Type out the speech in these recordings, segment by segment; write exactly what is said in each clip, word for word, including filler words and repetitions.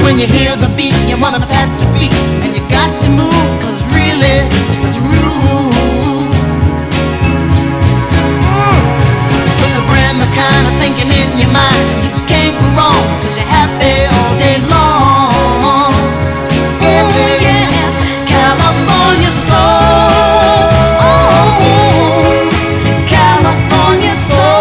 When you hear the beat, you wanna pat your feet, and you got to move, cause really, such a groove. Mm. It's a brand new kind of thinking in your mind. You can't go wrong, cause you're happy all day long. Yeah, baby, yeah. California soul. Oh, California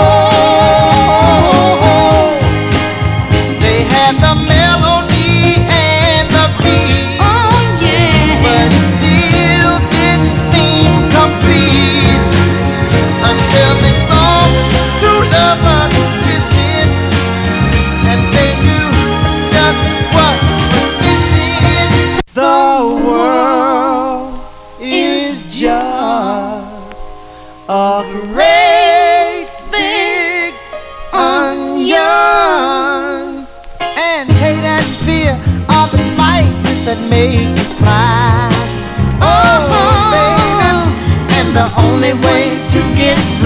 soul. They had the melody and the beat. Oh yeah. But it still didn't seem complete until they saw two lovers kissing, and they knew just what was missing. The world is just a great big onion, and hate and fear are the spices that make you cry. Oh, baby, and the only way to get